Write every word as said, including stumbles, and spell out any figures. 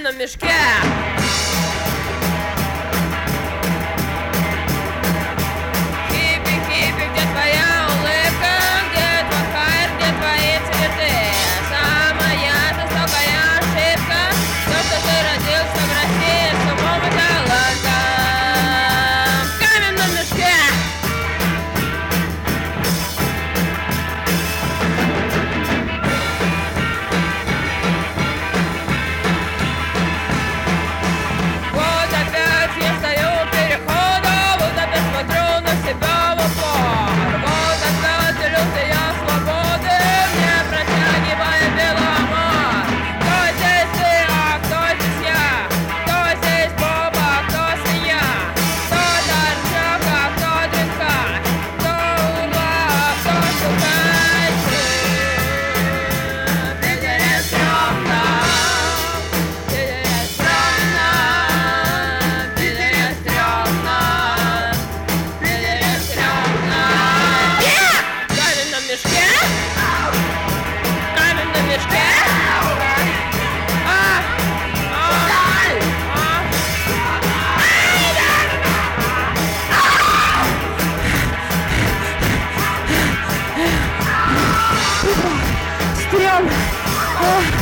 каменном мешке. Хиппи-хиппи, где твоя улыбка? Где твой хайр, где твои цветы? Самая жестокая ошибка то, что ты родился в России с умом и талантом. В каменном мешке. Вот опять я стою у перехода, вот опять смотрю на себя в упор. Вот опять делюсь я свободы, мне протягивая белый амор. Кто здесь ты, а кто здесь я? Кто здесь Боба, а кто свинья? Кто торчок, а кто дринка? Кто угла, а кто шукайцы? Питере стрёмно, Питере стрёмно, Питере стрёмно, Питере стрёмно. В каменном мешке? В каменном мешке? А, а, а. Стрёмно.